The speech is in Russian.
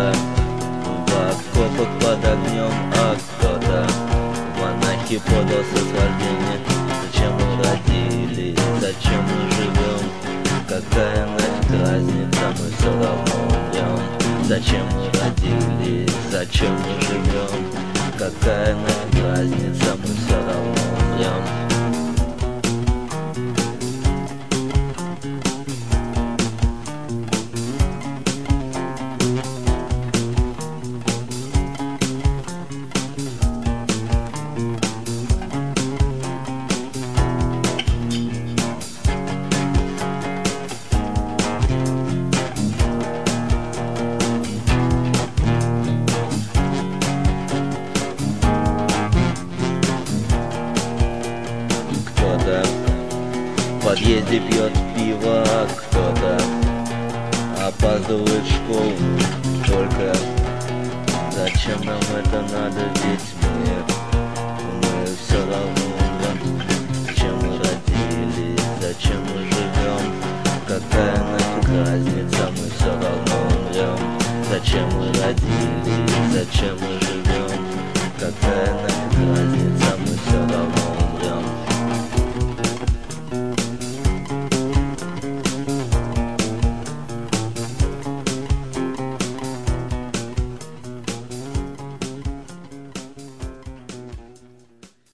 Кто-то в окопах под огнем, а кто-то в монахи подал с освобождения. Зачем мы родились, зачем мы живем? Какая нафиг разница, мы все равно умрем. Зачем мы родились, зачем мы живем? Какая нафиг разница, мы все равно умрем. Кто-то в подъезде пьет пиво, а кто-то опаздывает в школу. Только зачем нам это надо, ведь мы все равно умрем. Зачем мы родились, зачем мы живем? Какая нафиг разница, мы все равно умрем. Зачем мы родились, зачем мы живем? Какая нафиг разница, мы все равно